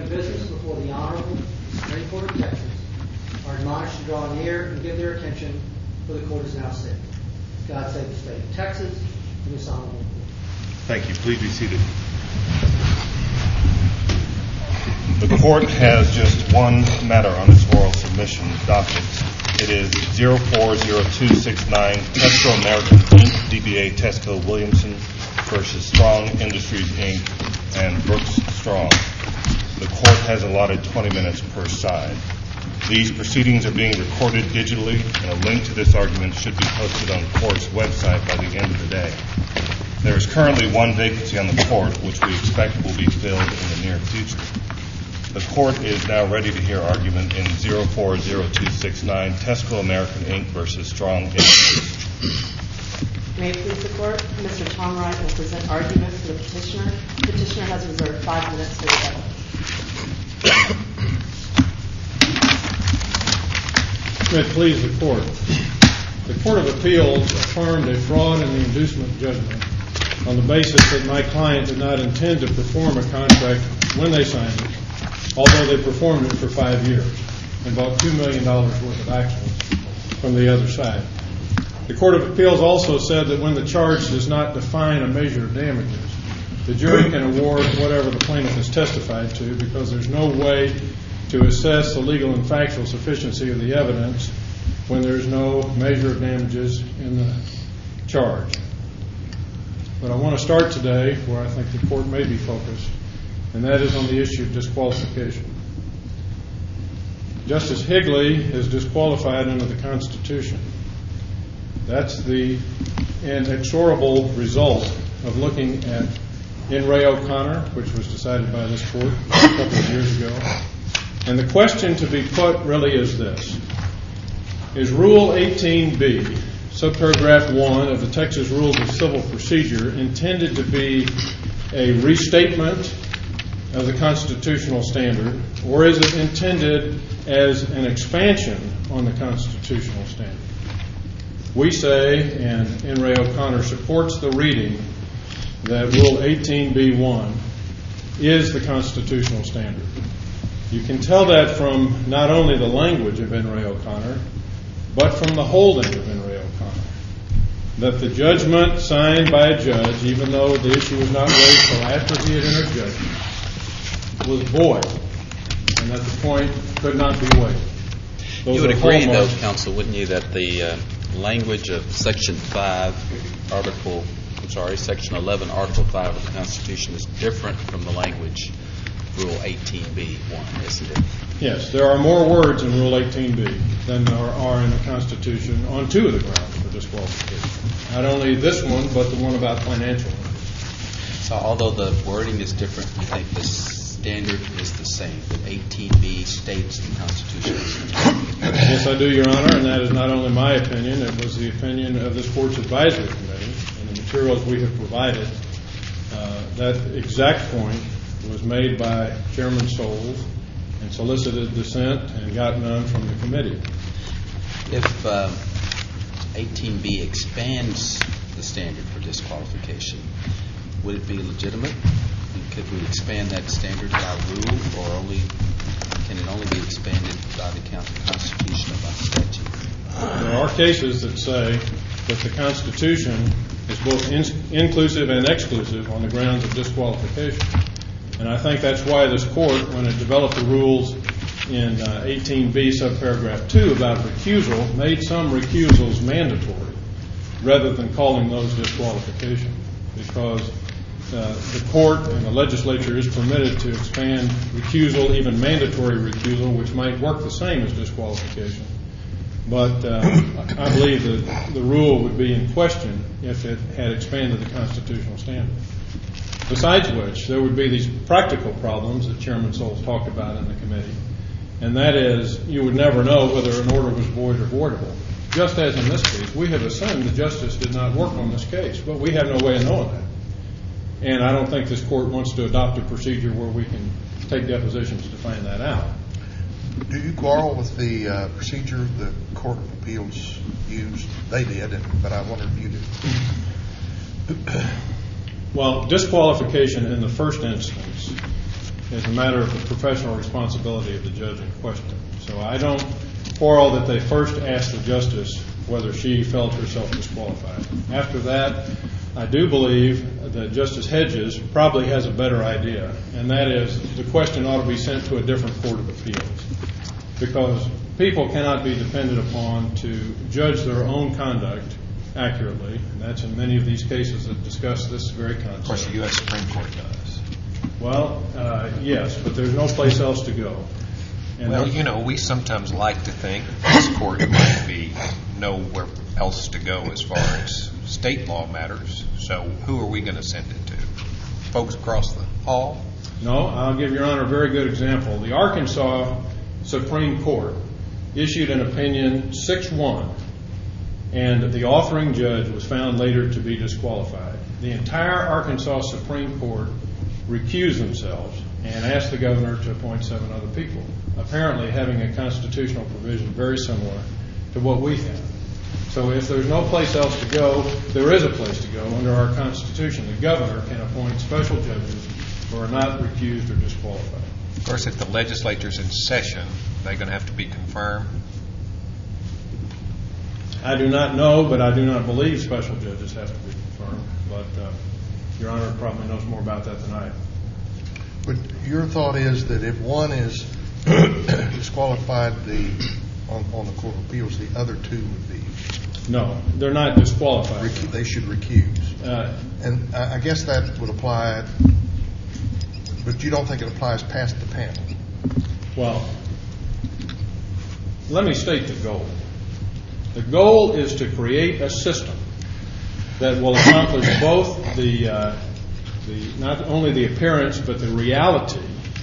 doing business before the Honorable Supreme Court of Texas are admonished to draw near and give their attention, for the court is now sitting. God save the state of Texas and this honorable court. Thank you. Please be seated. The court has just one matter on its oral submission docket. It is 040269 Tesco American Inc., DBA Tesco Williamson versus Strong Industries Inc. and Brooks Strong. The court has allotted 20 minutes per side. These proceedings are being recorded digitally, and a link to this argument should be posted on the court's website by the end of the day. There is currently one vacancy on the court, which we expect will be filled in the near future. The court is now ready to hear argument in 040269 Tesco American Inc. versus Strong Industries. May it please the court, Mr. Tom Wright will present argument for the petitioner. The petitioner has reserved 5 minutes for rebuttal. May it please the court. The Court of Appeals affirmed a fraud in the inducement judgment on the basis that my client did not intend to perform a contract when they signed it, although they performed it for 5 years and bought $2 million worth of actions from the other side. The Court of Appeals also said that when the charge does not define a measure of damages, the jury can award whatever the plaintiff has testified to because there's no way to assess the legal and factual sufficiency of the evidence when there's no measure of damages in the charge. But I want to start today where I think the court may be focused, and that is on the issue of disqualification. Justice Higley is disqualified under the Constitution. That's the inexorable result of looking at In re O'Connor, which was decided by this court a couple of years ago. And the question to be put really is this. Is Rule 18B, subparagraph 1 of the Texas Rules of Civil Procedure, intended to be a restatement of the constitutional standard, or is it intended as an expansion on the constitutional standard? We say, and In re O'Connor supports the reading, that Rule 18B1 is the constitutional standard. You can tell that from not only the language of In re O'Connor, but from the holding of In re O'Connor, that the judgment signed by a judge, even though the issue was not raised until after he had entered judgment, was void, and that the point could not be waived. You would agree, though, counsel, wouldn't you, that the language of Section 11, Article 5 of the Constitution is different from the language of Rule 18B1, isn't it? Yes, there are more words in Rule 18B than there are in the Constitution on two of the grounds for disqualification. Not only this one, but the one about financial ones. So although the wording is different, you think the standard is the same, that 18B states the Constitution is the same? Yes, I do, Your Honor, and that is not only my opinion. It was the opinion of this Court's Advisory Committee, and the materials we have provided. That exact point was made by Chairman Soules and solicited dissent and got none from the committee. If 18B expands the standard for disqualification, would it be legitimate? Could we expand that standard by rule, or can it only be expanded by the Constitution or by statute? There are cases that say that the Constitution is both inclusive and exclusive on the grounds of disqualification. And I think that's why this Court, when it developed the rules in 18B subparagraph 2 about recusal, made some recusals mandatory rather than calling those disqualification, because the Court and the legislature is permitted to expand recusal, even mandatory recusal, which might work the same as disqualification. But I believe that the rule would be in question if it had expanded the constitutional standard. Besides which, there would be these practical problems that Chairman Soules talked about in the committee, and that is you would never know whether an order was void or voidable. Just as in this case, we have assumed the justice did not work on this case, but we have no way of knowing that. And I don't think this Court wants to adopt a procedure where we can take depositions to find that out. Do you quarrel with the procedure the Court of Appeals used? They did, but I wonder if you did. Well, disqualification in the first instance is a matter of the professional responsibility of the judge in question. So I don't quarrel that they first asked the justice whether she felt herself disqualified. After that, I do believe that Justice Hedges probably has a better idea, and that is the question ought to be sent to a different court of appeals, because people cannot be depended upon to judge their own conduct accurately, and that's in many of these cases that discuss this very concept. Of course, the U.S. Supreme Court does. Well, yes, but there's no place else to go. And Well, you know, we sometimes like to think this court might know where else to go as far as state law matters. So who are we going to send it to? Folks across the hall? No, I'll give Your Honor a very good example. The Arkansas Supreme Court issued an opinion 6-1, and the authoring judge was found later to be disqualified. The entire Arkansas Supreme Court recused themselves and asked the governor to appoint 7 other people, apparently having a constitutional provision very similar to what we have. So if there's no place else to go, there is a place to go under our Constitution. The governor can appoint special judges who are not recused or disqualified. Of course, if the legislature's in session, they're going to have to be confirmed. I do not know, but I do not believe special judges have to be confirmed. But Your Honor probably knows more about that than I. But your thought is that if one is disqualified on the Court of Appeals, the other 2 would be? No, they're not disqualified. They should recuse. And I guess that would apply, but you don't think it applies past the panel? Well, let me state the goal. The goal is to create a system that will accomplish both not only the appearance but the reality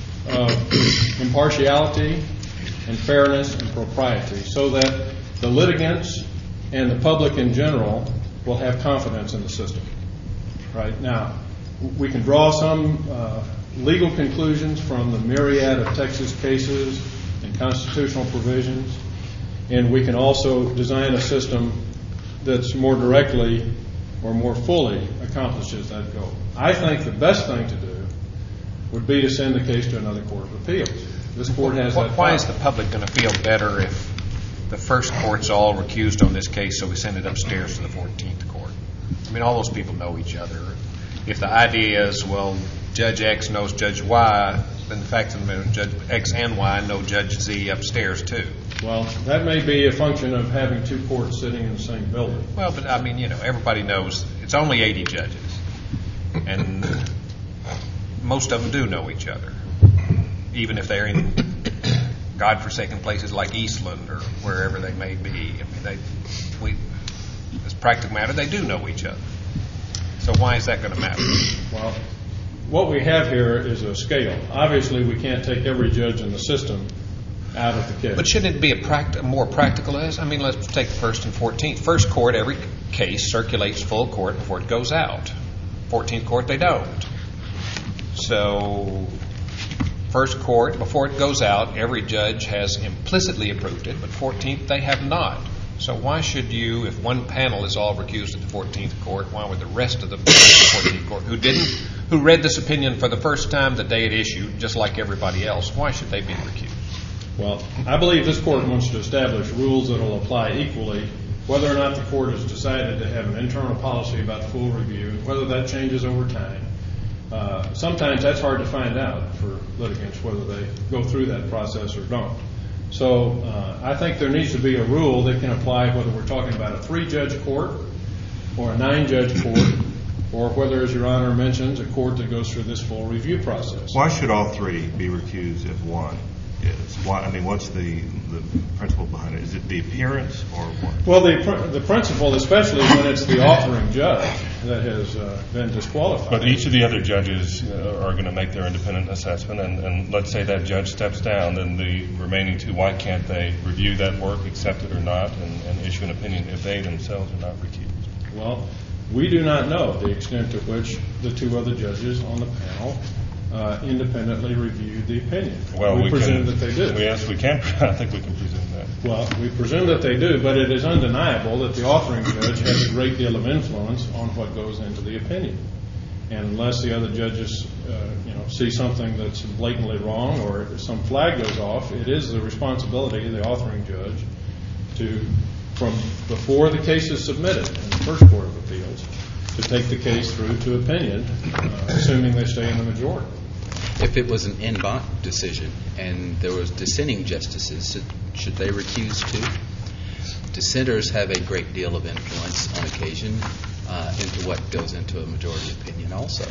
of impartiality and fairness and propriety, so that the litigants and the public in general will have confidence in the system. Right now, we can draw some legal conclusions from the myriad of Texas cases and constitutional provisions, and we can also design a system that's more directly or more fully accomplishes that goal. I think the best thing to do would be to send the case to another court of appeals. This court has that power. Why is the public going to feel better if the first court's all recused on this case, so we send it upstairs to the 14th court? I mean, all those people know each other. If the idea is, well, Judge X knows Judge Y, then the fact of the matter, Judge X and Y know Judge Z upstairs too. Well, that may be a function of having 2 courts sitting in the same building. Well, but I mean, you know, everybody knows it's only 80 judges, and most of them do know each other, even if they're in godforsaken places like Eastland or wherever they may be. I mean, as a practical matter, they do know each other. So why is that going to matter? Well, what we have here is a scale. Obviously, we can't take every judge in the system out of the case. But shouldn't it be a more practical as? I mean, let's take the 1st and 14th. First court, every case circulates full court before it goes out. 14th court, they don't. So, first court, before it goes out, every judge has implicitly approved it, but 14th, they have not. So why should you, if one panel is all recused at the 14th court, why would the rest of the 14th court, who read this opinion for the first time the day it issued, just like everybody else, why should they be recused? Well, I believe this court wants to establish rules that will apply equally, whether or not the court has decided to have an internal policy about full review, whether that changes over time. Sometimes that's hard to find out for litigants, whether they go through that process or don't. So I think there needs to be a rule that can apply whether we're talking about a 3-judge court or a 9-judge court, or whether, as Your Honor mentions, a court that goes through this full review process. Why should all 3 be recused if one is? Why? I mean, what's the principle behind it? Is it the appearance or what? Well, the principle, especially when it's the authoring judge that has been disqualified. But each of the other judges are going to make their independent assessment, and let's say that judge steps down, then the remaining 2, why can't they review that work, accept it or not, and issue an opinion if they themselves are not recused? Well, we do not know the extent to which the 2 other judges on the panel independently reviewed the opinion. Well, we presume that they do. Yes, we can. I think we can presume that. Well, we presume that they do, but it is undeniable that the authoring judge has a great deal of influence on what goes into the opinion. And unless the other judges, see something that's blatantly wrong or if some flag goes off, it is the responsibility of the authoring judge to, from before the case is submitted in the first Court of Appeals, to take the case through to opinion, assuming they stay in the majority. If it was an en banc decision and there was dissenting justices, should they recuse too? Dissenters have a great deal of influence on occasion into what goes into a majority opinion also,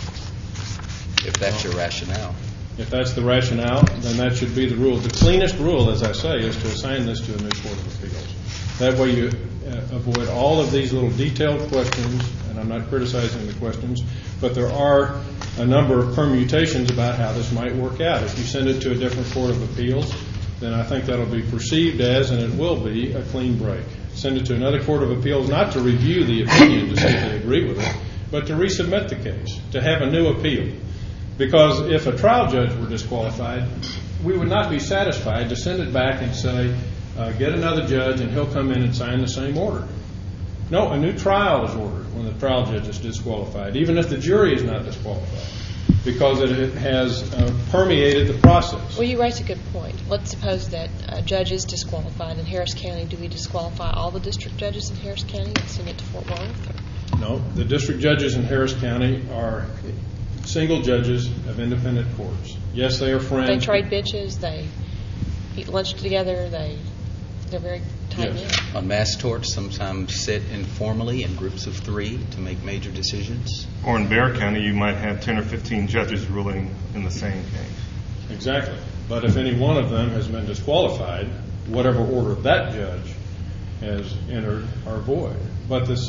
if that's your rationale. If that's the rationale, then that should be the rule. The cleanest rule, as I say, is to assign this to a new Court of Appeals. That way you avoid all of these little detailed questions, and I'm not criticizing the questions, but there are a number of permutations about how this might work out. If you send it to a different Court of Appeals, then I think that'll be perceived as, and it will be, a clean break. Send it to another Court of Appeals, not to review the opinion to see if they agree with it, but to resubmit the case, to have a new appeal. Because if a trial judge were disqualified, we would not be satisfied to send it back and say, get another judge and he'll come in and sign the same order. No, a new trial is ordered when the trial judge is disqualified, even if the jury is not disqualified, because it has permeated the process. Well, you raise a good point. Let's suppose that a judge is disqualified in Harris County. Do we disqualify all the district judges in Harris County and send it to Fort Worth? No, the district judges in Harris County are single judges of independent courts. Yes, they are friends. They trade benches. They eat lunch together. They're very tight-knit. Yes. On mass torts, sometimes sit informally in groups of 3 to make major decisions. Or in Bexar County, you might have 10 or 15 judges ruling in the same case. Exactly. But if any one of them has been disqualified, whatever order that judge has entered are void. But this,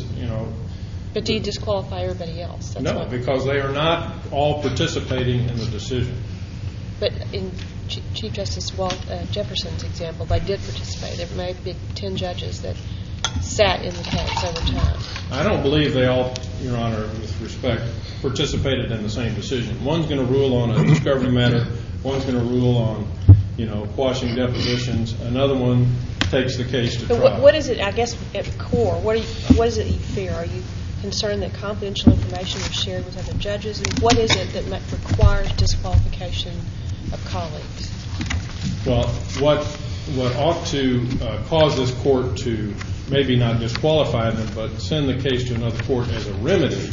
But do you disqualify everybody else? That's no, because they are not all participating in the decision. But in Chief Justice Jefferson's example, they did participate. There may be 10 judges that sat in the case over time. I don't believe they all, Your Honor, with respect, participated in the same decision. One's going to rule on a discovery matter. One's going to rule on, quashing depositions. Another one takes the case to trial. But what is it, I guess, at the core, what is it you fear? Are you concerned that confidential information is shared with other judges? And what is it that requires disqualification of colleagues? Well, what ought to cause this court to maybe not disqualify them, but send the case to another court as a remedy,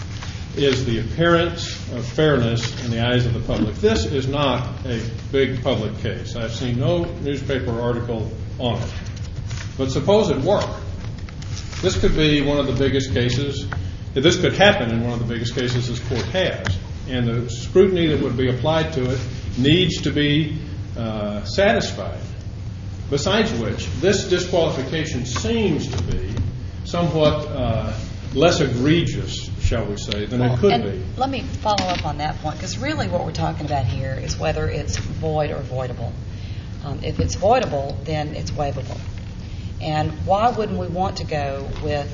is the appearance of fairness in the eyes of the public. This is not a big public case. I've seen no newspaper article on it. But suppose it were. This could be one of the biggest cases. This could happen in one of the biggest cases this court has. And the scrutiny that would be applied to it needs to be satisfied. Besides which, this disqualification seems to be somewhat less egregious, shall we say, than it could be. Let me follow up on that point, because really what we're talking about here is whether it's void or voidable. If it's voidable, then it's waivable. And why wouldn't we want to go with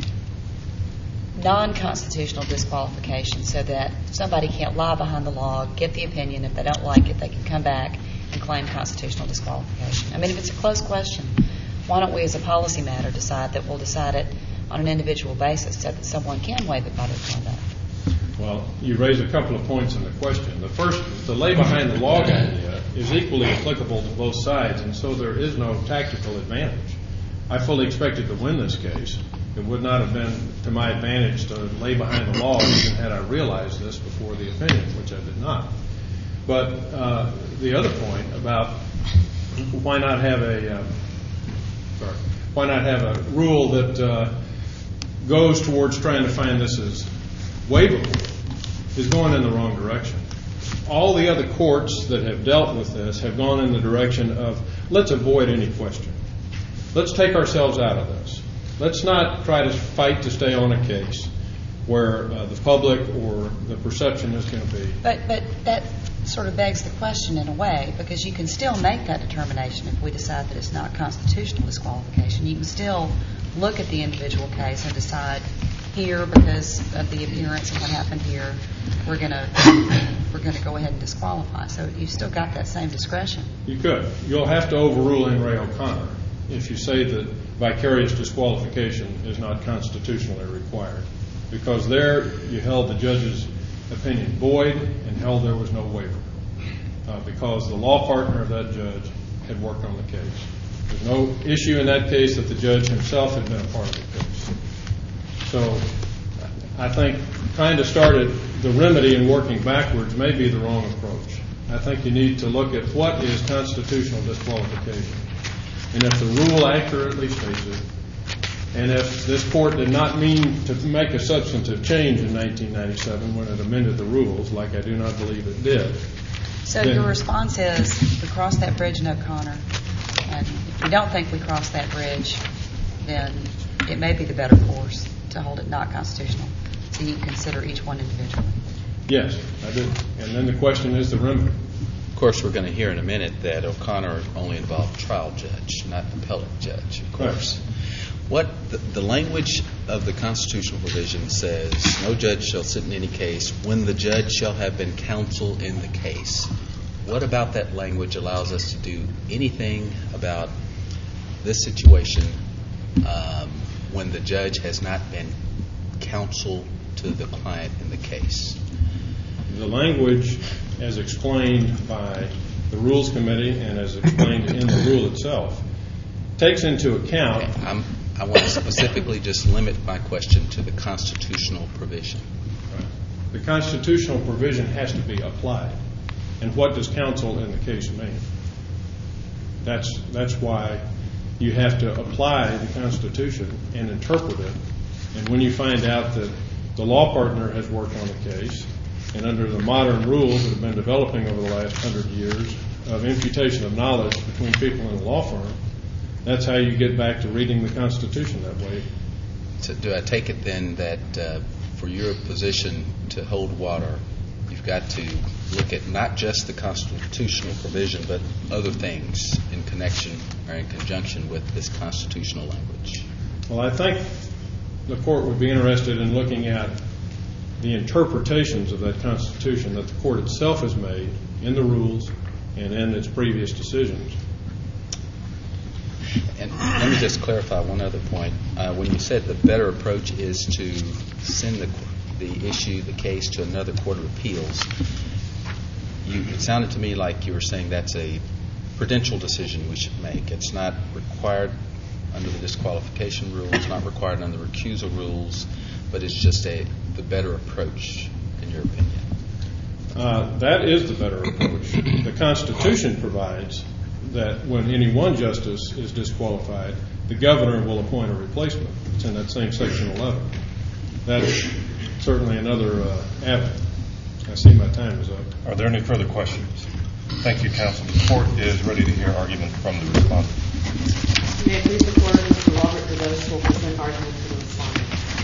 non-constitutional disqualification so that somebody can't lie behind the log, get the opinion, if they don't like it, they can come back and claim constitutional disqualification? I mean, if it's a close question, why don't we as a policy matter decide that we'll decide it on an individual basis so that someone can waive it by their conduct? Well, you raise a couple of points in the question. The first, the lay behind the log idea is equally applicable to both sides, and so there is no tactical advantage. I fully expected to win this case. It would not have been to my advantage to lay behind the log even had I realized this before the opinion, which I did not. But the other point about why not have a rule that goes towards trying to find this as waivable is going in the wrong direction. All the other courts that have dealt with this have gone in the direction of let's avoid any question. Let's take ourselves out of this. Let's not try to fight to stay on a case where the public or the perception is going to be. But that sort of begs the question in a way, because you can still make that determination if we decide that it's not constitutional disqualification. You can still look at the individual case and decide here, because of the appearance of what happened here, we're going to go ahead and disqualify. So you've still got that same discretion. You could. You'll have to overrule in Ray O'Connor if you say that vicarious disqualification is not constitutionally required, because there you held the judges opinion void and held there was no waiver because the law partner of that judge had worked on the case. There's no issue in that case that the judge himself had been a part of the case. So I think trying to start at the remedy and working backwards may be the wrong approach. I think you need to look at what is constitutional disqualification. And if the rule accurately states it, and if this court did not mean to make a substantive change in 1997 when it amended the rules, like I do not believe it did. So your response is we crossed that bridge in O'Connor, and if we don't think we crossed that bridge, then it may be the better course to hold it not constitutional. So you consider each one individually. Yes, I do. And then the question is the remedy. Of course, we're going to hear in a minute that O'Connor only involved trial judge, not appellate judge, of course. Right. What the language of the constitutional provision says, no judge shall sit in any case when the judge shall have been counsel in the case. What about that language allows us to do anything about this situation when the judge has not been counsel to the client in the case? The language, as explained by the Rules Committee and as explained in the rule itself, takes into account... Okay, I want to specifically just limit my question to the constitutional provision. Right. The constitutional provision has to be applied. And what does counsel in the case mean? That's why you have to apply the Constitution and interpret it. And when you find out that the law partner has worked on the case, and under the modern rules that have been developing over the last 100 years of imputation of knowledge between people in a law firm, that's how you get back to reading the Constitution that way. So do I take it then that for your position to hold water, you've got to look at not just the constitutional provision, but other things in connection or in conjunction with this constitutional language? Well, I think the court would be interested in looking at the interpretations of that Constitution that the court itself has made in the rules and in its previous decisions. And let me just clarify one other point. When you said the better approach is to send the case to another court of appeals, it sounded to me like you were saying that's a prudential decision we should make. It's not required under the disqualification rules, it's not required under the recusal rules, but it's just the better approach, in your opinion. That is the better approach. The Constitution provides that when any one justice is disqualified, the governor will appoint a replacement. It's in that same Section 11. That's certainly another avenue. I see my time is up. Are there any further questions? Thank you, counsel. The court is ready to hear argument from the respondent. May it please the court, Mr. Robert DeVos will present argument for the respondent.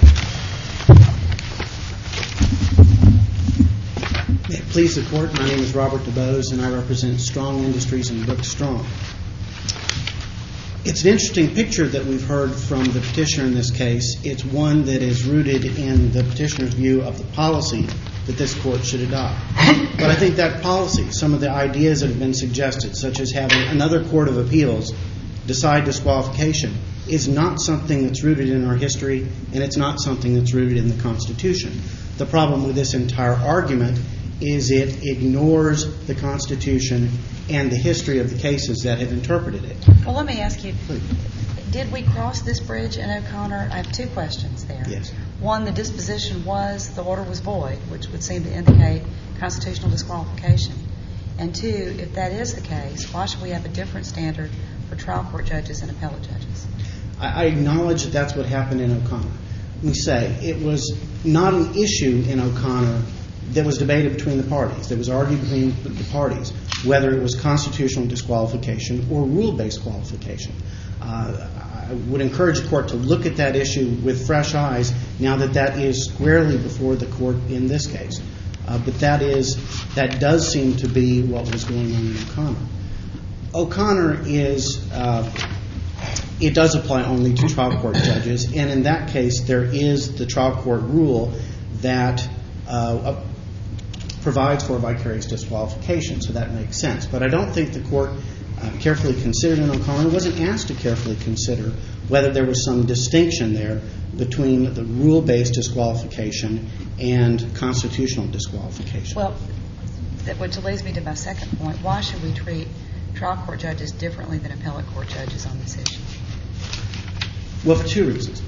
May it please the court, my name is Robert DeVos and I represent Strong Industries and Brooks Strong. It's an interesting picture that we've heard from the petitioner in this case. It's one that is rooted in the petitioner's view of the policy that this court should adopt. But I think that policy, some of the ideas that have been suggested, such as having another court of appeals decide disqualification, is not something that's rooted in our history, and it's not something that's rooted in the Constitution. The problem with this entire argument is it ignores the Constitution and the history of the cases that have interpreted it. Well, let me ask you, did we cross this bridge in O'Connor? I have two questions there. Yes. One, the disposition was the order was void, which would seem to indicate constitutional disqualification. And two, if that is the case, why should we have a different standard for trial court judges and appellate judges? I acknowledge that that's what happened in O'Connor. Let me say, it was not an issue in O'Connor that was debated between the parties. There was argued between the parties whether it was constitutional disqualification or rule-based qualification. I would encourage the court to look at that issue with fresh eyes now that that is squarely before the court in this case. But that does seem to be what was going on in O'Connor. O'Connor it does apply only to trial court judges, and in that case there is the trial court rule that provides for vicarious disqualification, so that makes sense. But I don't think the court carefully considered in O'Connor, wasn't asked to carefully consider whether there was some distinction there between the rule-based disqualification and constitutional disqualification. Well, which leads me to my second point. Why should we treat trial court judges differently than appellate court judges on this issue? Well, for two reasons.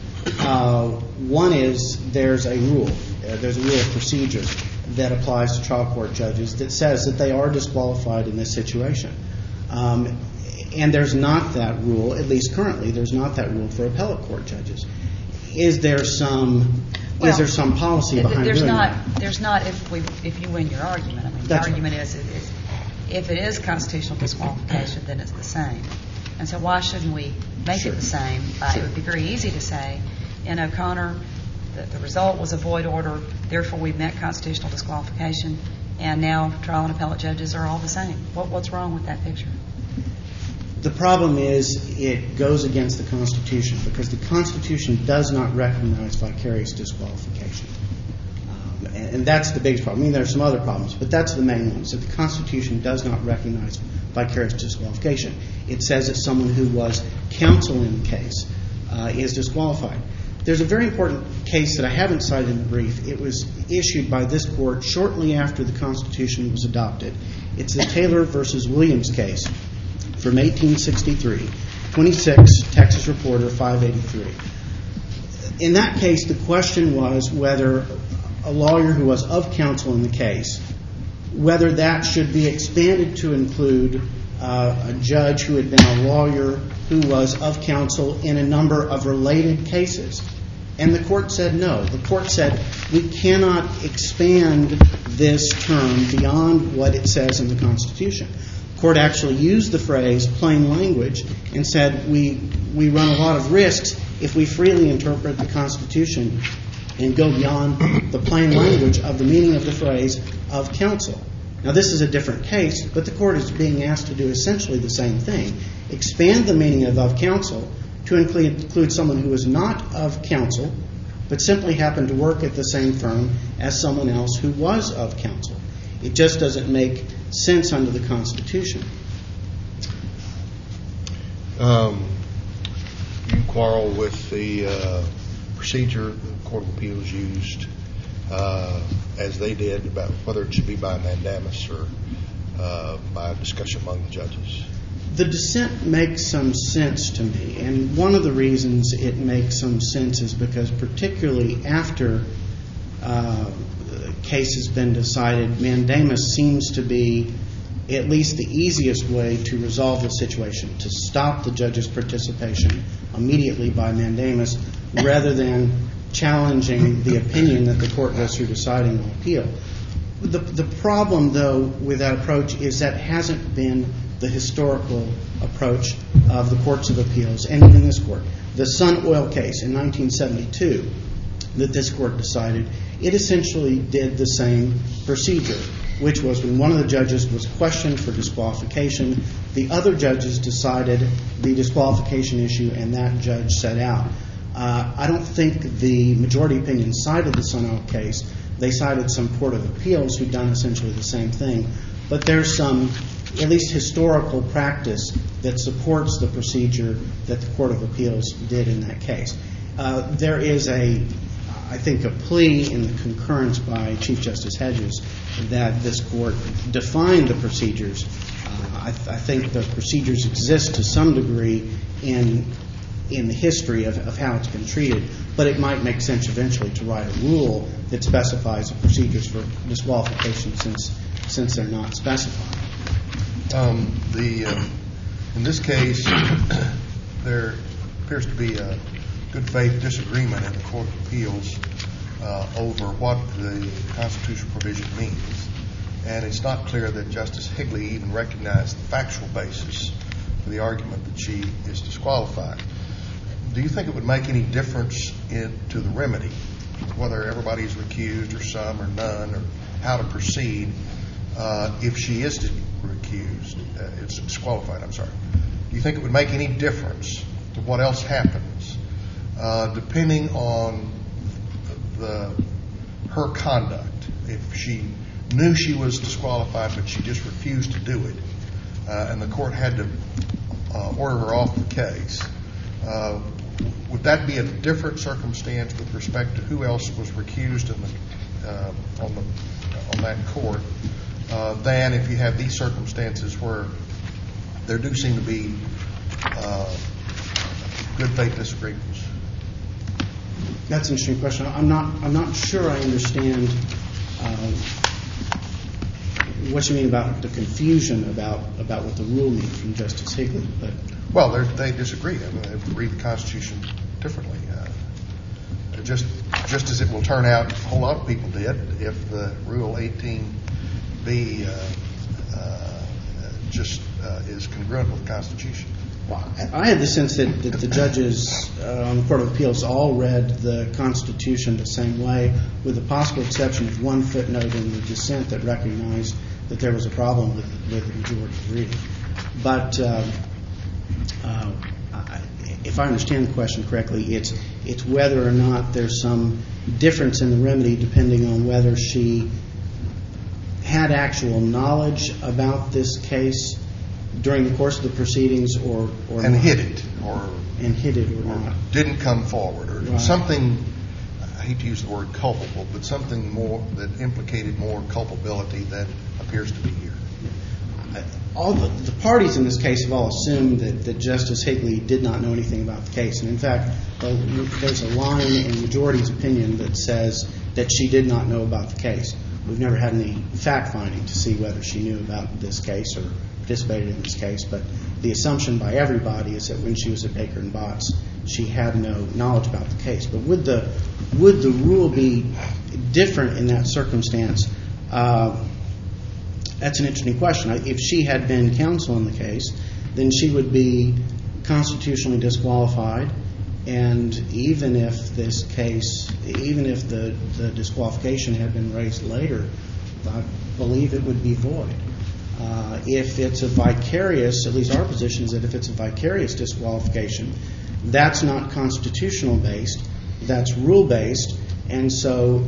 One is there's a rule of procedure that applies to trial court judges that says that they are disqualified in this situation. And there's not that rule, at least currently, there's not that rule for appellate court judges. Is there some policy behind doing that? There's not if you win your argument. I mean, the argument is if it is constitutional disqualification, then it's the same. And so why shouldn't we make it the same? It would be very easy to say in O'Connor that the result was a void order, therefore we met constitutional disqualification, and now trial and appellate judges are all the same. What's wrong with that picture? The problem is it goes against the Constitution because the Constitution does not recognize vicarious disqualification. And that's the biggest problem. I mean, there are some other problems, but that's the main one. So the Constitution does not recognize vicarious disqualification. It says that someone who was counsel in the case is disqualified. There's a very important case that I haven't cited in the brief. It was issued by this court shortly after the Constitution was adopted. It's the Taylor v. Williams case from 1863, 26 Texas Reporter 583. In that case, the question was whether a lawyer who was of counsel in the case, whether that should be expanded to include a judge who had been a lawyer who was of counsel in a number of related cases. And the court said no. The court said we cannot expand this term beyond what it says in the Constitution. The court actually used the phrase plain language and said we run a lot of risks if we freely interpret the Constitution and go beyond the plain language of the meaning of the phrase of counsel. Now, this is a different case, but the court is being asked to do essentially the same thing. Expand the meaning of counsel to include someone who is not of counsel, but simply happened to work at the same firm as someone else who was of counsel. It just doesn't make sense under the Constitution. You quarrel with the procedure the Court of Appeals used, as they did, about whether it should be by mandamus or by discussion among the judges? The dissent makes some sense to me, and one of the reasons it makes some sense is because particularly after case has been decided, mandamus seems to be at least the easiest way to resolve the situation, to stop the judge's participation immediately by mandamus rather than challenging the opinion that the court goes through deciding on appeal. The problem, though, with that approach is that hasn't been the historical approach of the courts of appeals, and even this court. The Sun Oil case in 1972 that this court decided, it essentially did the same procedure, which was when one of the judges was questioned for disqualification, the other judges decided the disqualification issue, and that judge sat out. I don't think the majority opinion cited the Sun Oil case. They cited some court of appeals who'd done essentially the same thing. But there's some, at least historical practice that supports the procedure that the Court of Appeals did in that case. There is I think, a plea in the concurrence by Chief Justice Hedges that this court defined the procedures. I think the procedures exist to some degree in the history of how it's been treated, but it might make sense eventually to write a rule that specifies the procedures for disqualification since they're not specified. In this case, there appears to be a good faith disagreement in the Court of Appeals over what the constitutional provision means, and it's not clear that Justice Higley even recognized the factual basis for the argument that she is disqualified. Do you think it would make any difference to the remedy, whether everybody's recused or some or none, or how to proceed if she is it's disqualified? Do you think it would make any difference to what else happens, depending on her conduct? If she knew she was disqualified but she just refused to do it, and the court had to order her off the case, would that be a different circumstance with respect to who else was recused on that court than if you have these circumstances where there do seem to be good faith disagreements? That's an interesting question. I'm not sure I understand what you mean about the confusion about what the rule means from Justice Higley. But well, they disagree. I mean, they read the Constitution differently. Just as it will turn out, a whole lot of people did if the Rule 18b just is congruent with the Constitution. Well, I had the sense that the judges on the Court of Appeals all read the Constitution the same way, with the possible exception of one footnote in the dissent that recognized that there was a problem with the majority reading. But if I understand the question correctly, it's whether or not there's some difference in the remedy depending on whether she had actual knowledge about this case during the course of the proceedings or and not. hid it or not. Didn't come forward or right. Something, I hate to use the word culpable, but something more that implicated more culpability than appears to be here. All the parties in this case have all assumed that Justice Higley did not know anything about the case. And in fact, there's a line in the majority's opinion that says that she did not know about the case. We've never had any fact-finding to see whether she knew about this case or participated in this case. But the assumption by everybody is that when she was at Baker and Botts, she had no knowledge about the case. But would the rule be different in that circumstance? That's an interesting question. If she had been counsel in the case, then she would be constitutionally disqualified, and even if this case, even if the disqualification had been raised later, I believe it would be void. If it's a vicarious, at least our position is that if it's a vicarious disqualification, that's not constitutional based, that's rule based, and so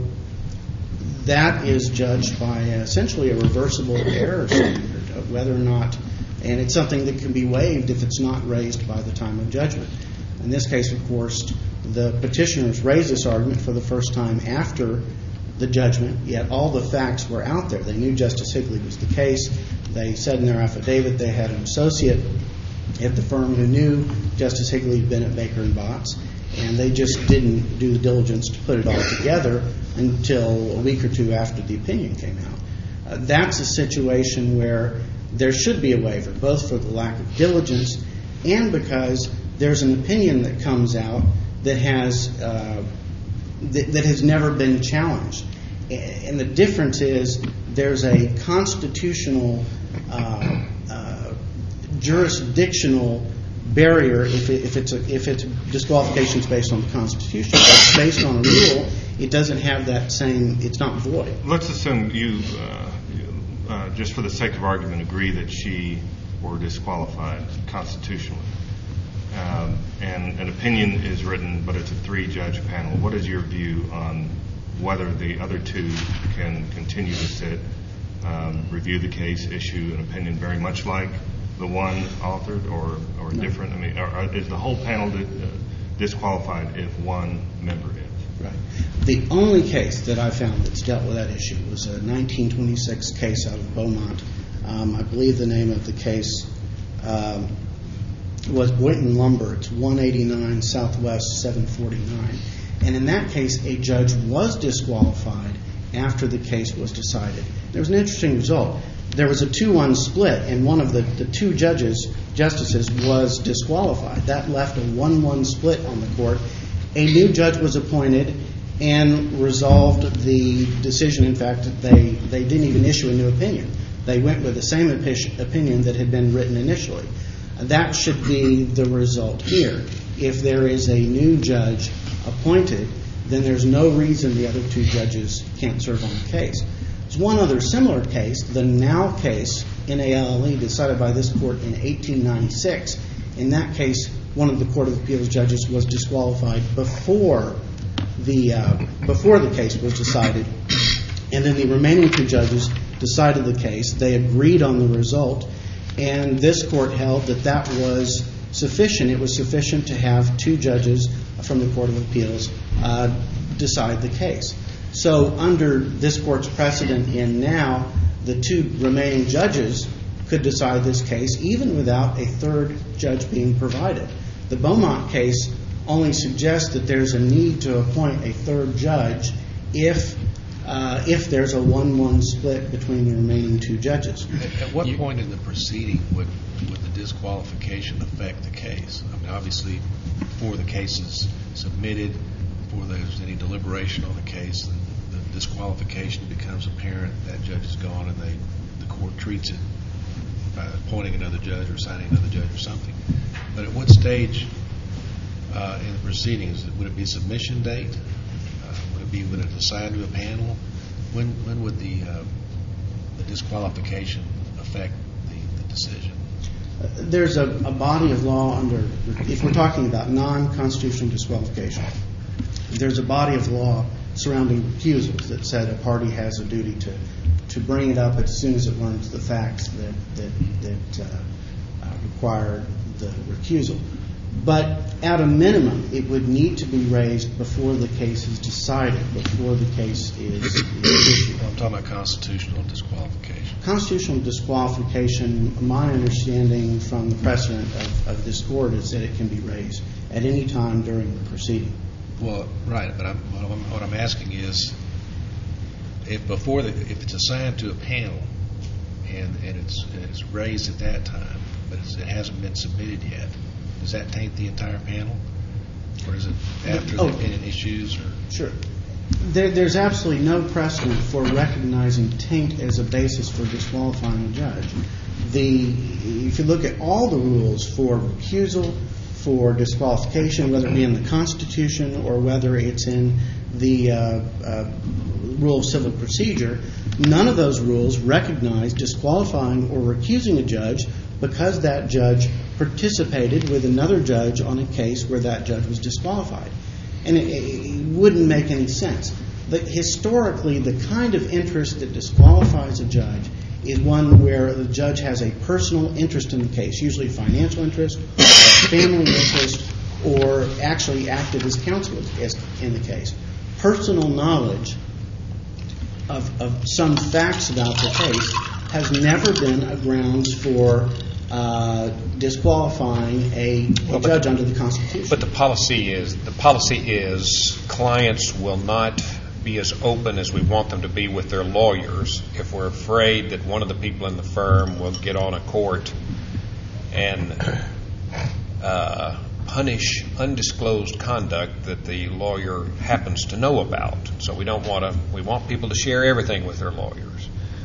that is judged by essentially a reversible error standard of whether or not, and it's something that can be waived if it's not raised by the time of judgment. In this case, of course, the petitioners raised this argument for the first time after the judgment, yet all the facts were out there. They knew Justice Higley was the case. They said in their affidavit they had an associate at the firm who knew Justice Higley had been at Baker and Botts, and they just didn't do the diligence to put it all together until a week or two after the opinion came out. That's a situation where there should be a waiver, both for the lack of diligence and because there's an opinion that comes out that has never been challenged. And the difference is there's a constitutional jurisdictional barrier if it's disqualifications based on the Constitution. But it's based on a rule, it doesn't have that same, it's not void. Let's assume you, just for the sake of argument, agree that she were disqualified constitutionally. And an opinion is written, but it's a 3-judge panel. What is your view on whether the other two can continue to sit, review the case, issue an opinion very much like the one authored or different? I mean, is the whole panel disqualified if one member is? Right. The only case that I found that's dealt with that issue was a 1926 case out of Beaumont. I believe the name of the case was Boynton Lumber. It's 189 Southwest 749. And in that case, a judge was disqualified after the case was decided. There was an interesting result. There was a 2-1 split, and one of the two justices was disqualified. That left a 1-1 split on the court. A new judge was appointed and resolved the decision. In fact, they didn't even issue a new opinion. They went with the same opinion that had been written initially. That should be the result here. If there is a new judge appointed, then there's no reason the other two judges can't serve on the case. There's one other similar case, the Now case, NALE, decided by this court in 1896. In that case, one of the Court of Appeals judges was disqualified before the case was decided, and then the remaining two judges decided the case. They agreed on the result, And this court held that that was sufficient. It was sufficient to have two judges from the Court of Appeals decide the case. So under this court's precedent in now, the two remaining judges could decide this case even without a third judge being provided. The Beaumont case only suggests that there's a need to appoint a third judge if there's a 1-1 split between the remaining two judges. At what point in the proceeding would the disqualification affect the case? I mean, obviously, before the case is submitted, before there's any deliberation on the case, the disqualification becomes apparent. That judge is gone, and the court treats it by appointing another judge or assigning another judge or something. But at what stage in the proceedings would it be submission date? Would it assigned to a panel? When would the disqualification affect the decision? There's a body of law under, if we're talking about non-constitutional disqualification, there's a body of law surrounding recusals that said a party has a duty to bring it up as soon as it learns the facts that require the recusal. But at a minimum, it would need to be raised before the case is decided, before the case is issued. I'm talking about constitutional disqualification. Constitutional disqualification, my understanding from the precedent of this court is that it can be raised at any time during the proceeding. Well, right, but what I'm asking is, if it's assigned to a panel and it's raised at that time, but it hasn't been submitted yet, does that taint the entire panel, or is it after the opinion issues? Sure. There's absolutely no precedent for recognizing taint as a basis for disqualifying a judge. If you look at all the rules for recusal, for disqualification, whether it be in the Constitution or whether it's in the Rule of Civil Procedure, none of those rules recognize disqualifying or recusing a judge because that judge participated with another judge on a case where that judge was disqualified. And it wouldn't make any sense. But historically, the kind of interest that disqualifies a judge is one where the judge has a personal interest in the case, usually financial interest, or family interest, or actually acted as counsel in the case. Personal knowledge of some facts about the case has never been a grounds for disqualifying a judge under the Constitution. But the policy is clients will not be as open as we want them to be with their lawyers if we're afraid that one of the people in the firm will get on a court and punish undisclosed conduct that the lawyer happens to know about. So we want people to share everything with their lawyers.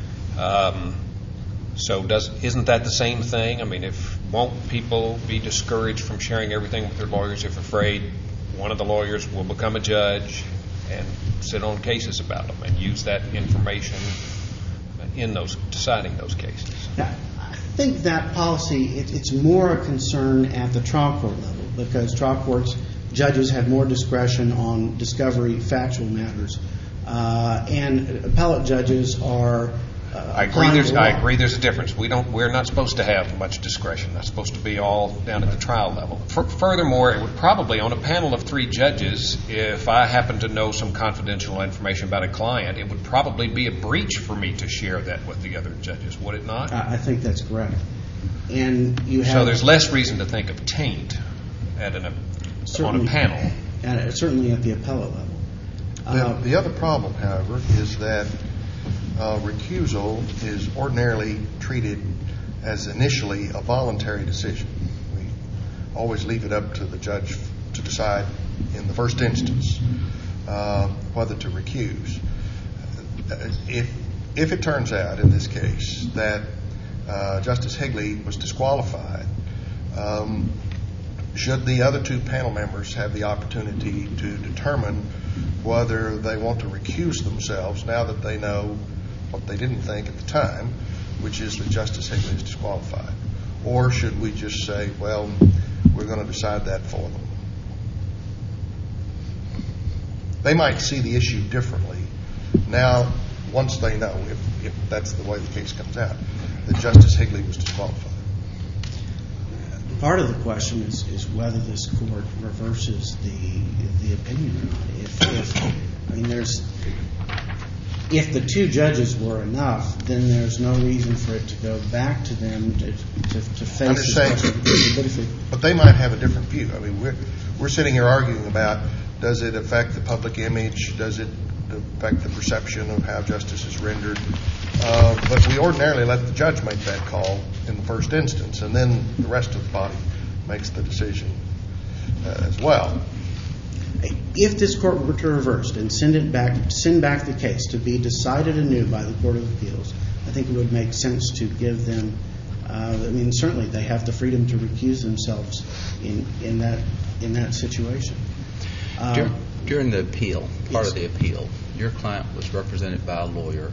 Isn't that the same thing? I mean, won't people be discouraged from sharing everything with their lawyers if afraid one of the lawyers will become a judge and sit on cases about them and use that information in deciding those cases? Now, I think that policy, it's more a concern at the trial court level because trial courts, judges have more discretion on discovery factual matters. And appellate judges are I agree there's a difference. We're not supposed to have much discretion. That's supposed to be all down at the trial level. Furthermore, it would probably, on a panel of 3 judges, if I happen to know some confidential information about a client, it would probably be a breach for me to share that with the other judges, would it not? I think that's correct. So there's less reason to think of taint on a panel. Certainly at the appellate level. The other problem, however, is that recusal is ordinarily treated as initially a voluntary decision. We always leave it up to the judge to decide in the first instance whether to recuse. If it turns out in this case that Justice Higley was disqualified, should the other 2 panel members have the opportunity to determine whether they want to recuse themselves now that they know what they didn't think at the time, which is that Justice Higley is disqualified? Or should we just say, well, we're going to decide that for them? They might see the issue differently now once they know, if that's the way the case comes out, that Justice Higley was disqualified. part of the question is whether this court reverses the opinion or not. If the two judges were enough, then there's no reason for it to go back to them to face the question. But they might have a different view. I mean, we're sitting here arguing about, does it affect the public image? Does it affect the perception of how justice is rendered? But we ordinarily let the judge make that call in the first instance, and then the rest of the body makes the decision as well. If this court were to reverse and send back the case to be decided anew by the Court of Appeals, I think it would make sense to give them. Certainly they have the freedom to recuse themselves in that situation. During the appeal, part of the appeal, your client was represented by a lawyer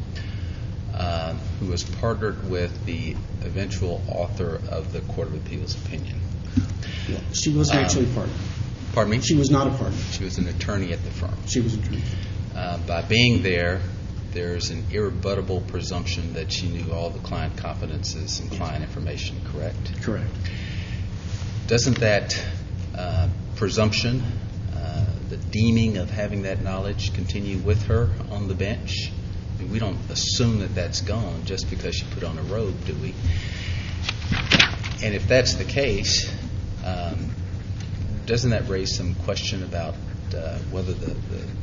who was partnered with the eventual author of the Court of Appeals opinion. She wasn't actually a partner. Pardon me? She was not a partner. She was an attorney at the firm. She was an attorney. By being there, there's an irrebuttable presumption that she knew all the client confidences and client information, correct? Correct. Doesn't that presumption, the deeming of having that knowledge, continue with her on the bench? I mean, we don't assume that that's gone just because she put on a robe, do we? And if that's the case, doesn't that raise some question about whether the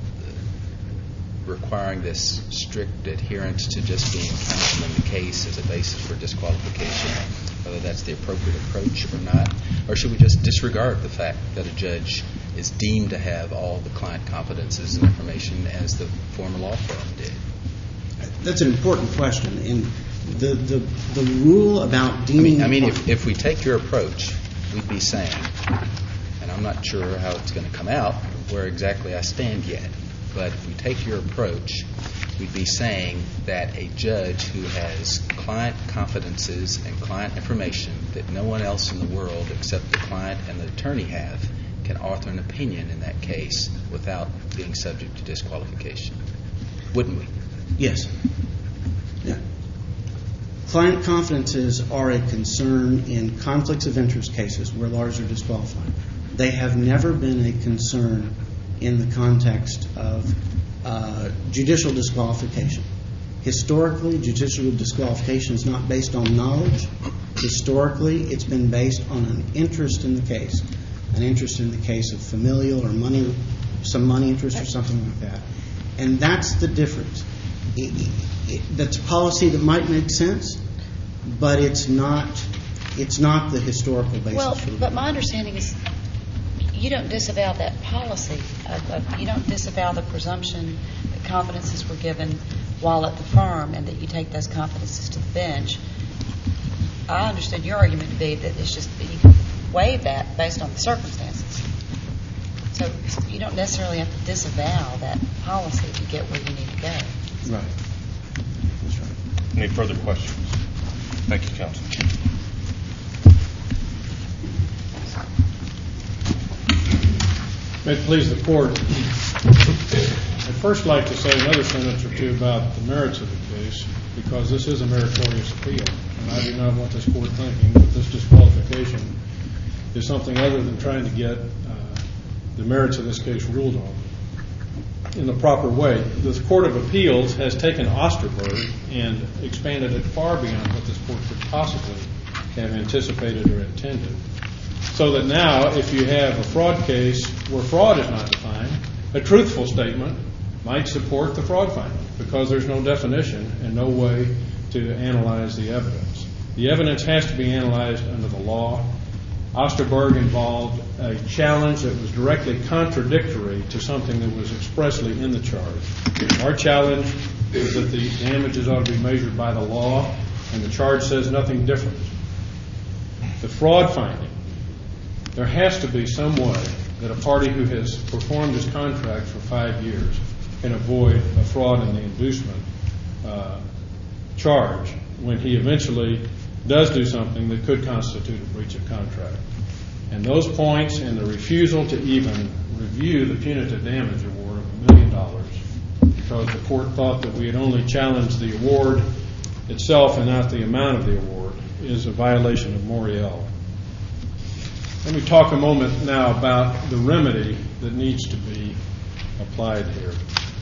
requiring this strict adherence to just being counsel in the case as a basis for disqualification, whether that's the appropriate approach or not? Or should we just disregard the fact that a judge is deemed to have all the client confidences and information as the former law firm did? That's an important question. And the rule about deeming... If we take your approach, we'd be saying, and I'm not sure how it's going to come out, where exactly I stand yet, but if we take your approach, we'd be saying that a judge who has client confidences and client information that no one else in the world except the client and the attorney have can author an opinion in that case without being subject to disqualification. Wouldn't we? Yes. Yeah. Client confidences are a concern in conflicts of interest cases where lawyers are disqualified. They have never been a concern in the context of judicial disqualification. Historically, judicial disqualification is not based on knowledge. Historically, it's been based on an interest in the case, an interest in the case of familial or money, some money interest or something like that. And that's the difference. That's a policy that might make sense, but it's not the historical basis. Well, but my understanding is you don't disavow that policy. You don't disavow the presumption that confidences were given while at the firm and that you take those confidences to the bench. I understood your argument to be that it's just that you can waive that based on the circumstances. So you don't necessarily have to disavow that policy to get where you need to go. Right. That's right. Any further questions? Thank you, counsel. May it please the Court. I'd first like to say another sentence or two about the merits of the case, because this is a meritorious appeal, and I do not want this Court thinking that this disqualification is something other than trying to get the merits of this case ruled on in the proper way. The Court of Appeals has taken Osterberg and expanded it far beyond what this Court could possibly have anticipated or intended. So that now, if you have a fraud case where fraud is not defined, a truthful statement might support the fraud finding, because there's no definition and no way to analyze the evidence. The evidence has to be analyzed under the law. Osterberg involved a challenge that was directly contradictory to something that was expressly in the charge. Our challenge is that the damages ought to be measured by the law, and the charge says nothing different. The fraud finding, there has to be some way that a party who has performed his contract for 5 years can avoid a fraud in the inducement charge when he eventually does do something that could constitute a breach of contract. And those points and the refusal to even review the punitive damage award of $1 million, because the Court thought that we had only challenged the award itself and not the amount of the award, is a violation of Moriel. Let me talk a moment now about the remedy that needs to be applied here.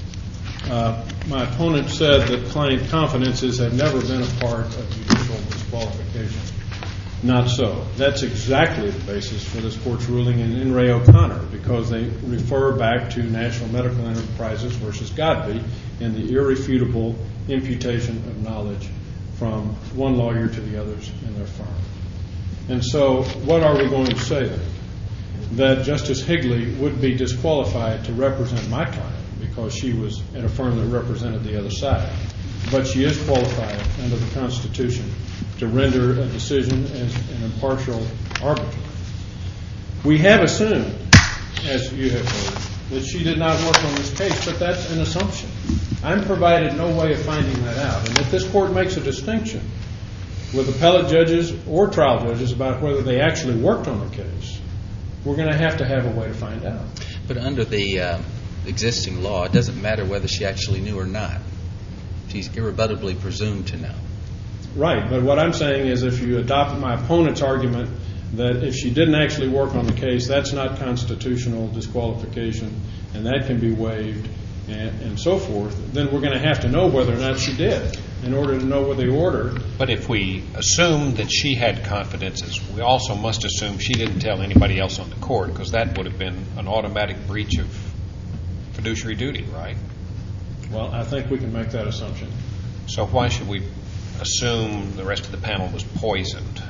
My opponent said that client confidences have never been a part of judicial disqualification. Not so. That's exactly the basis for this court's ruling in Ray O'Connor, because they refer back to National Medical Enterprises versus Godby and the irrefutable imputation of knowledge from one lawyer to the others in their firm. And so what are we going to say then? That Justice Higley would be disqualified to represent my client because she was at a firm that represented the other side. But she is qualified under the Constitution to render a decision as an impartial arbiter. We have assumed, as you have heard, that she did not work on this case, but that's an assumption. I'm provided no way of finding that out. And if this court makes a distinction with appellate judges or trial judges about whether they actually worked on the case, we're going to have a way to find out. But under the existing law, it doesn't matter whether she actually knew or not. She's irrebuttably presumed to know. Right, but what I'm saying is if you adopt my opponent's argument that if she didn't actually work on the case, that's not constitutional disqualification, and that can be waived, and so forth, then we're going to have to know whether or not she did in order to know what the order. But if we assume that she had confidences, we also must assume she didn't tell anybody else on the court, because that would have been an automatic breach of fiduciary duty, right? Well, I think we can make that assumption. So why should we assume the rest of the panel was poisoned?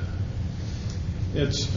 It's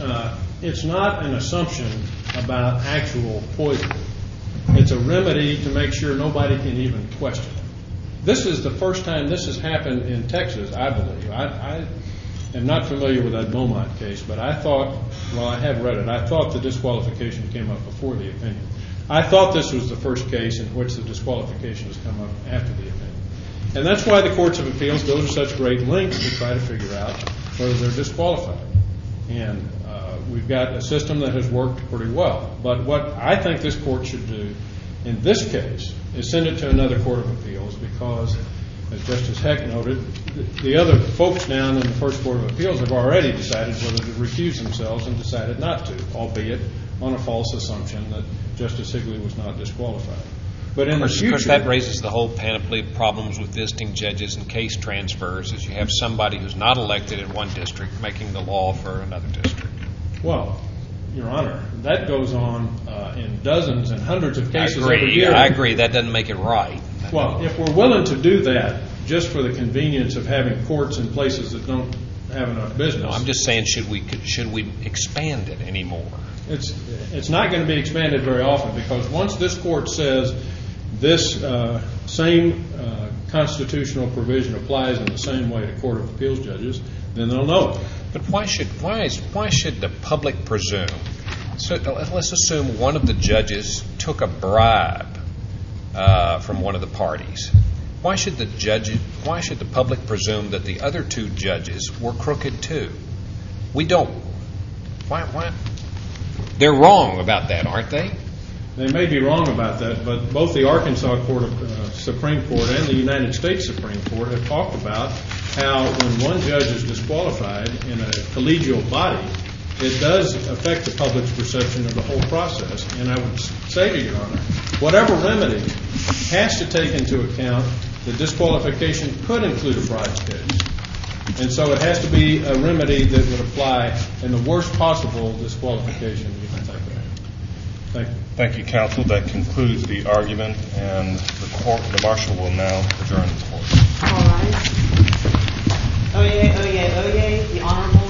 not an assumption about actual poisoning. It's a remedy to make sure nobody can even question it. This is the first time this has happened in Texas, I believe. I am not familiar with that Beaumont case, but I thought, well, I have read it, I thought the disqualification came up before the opinion. I thought this was the first case in which the disqualification has come up after the opinion. And that's why the courts of appeals go to such great lengths to try to figure out whether they're disqualified. And we've got a system that has worked pretty well. But what I think this court should do in this case is send it to another court of appeals because, as Justice Heck noted, the other folks down in the first court of appeals have already decided whether to recuse themselves and decided not to, albeit on a false assumption that Justice Higley was not disqualified. But in the future, of course, that raises the whole panoply of problems with visiting judges and case transfers, as you have somebody who's not elected in one district making the law for another district. Well, Your Honor, that goes on in dozens and hundreds of cases every year. I agree. That doesn't make it right. Well, if we're willing to do that just for the convenience of having courts in places that don't have enough business. No, I'm just saying, should we expand it anymore? It's not going to be expanded very often because once this court says this same constitutional provision applies in the same way to court of appeals judges, then they'll know it. But why should the public presume? So let's assume one of the judges took a bribe from one of the parties. Why should the public presume that the other two judges were crooked too? We don't. Why? They're wrong about that, aren't they? They may be wrong about that, but both the Arkansas Supreme Court and the United States Supreme Court have talked about how when one judge is disqualified in a collegial body, it does affect the public's perception of the whole process. And I would say to Your Honor, whatever remedy has to take into account that disqualification could include a bribe case. And so it has to be a remedy that would apply in the worst possible disqualification you can think of. Thank you. Thank you, counsel. That concludes the argument, and the marshal will now adjourn the court. All right. Oyez, oyez, oyez. The Honorable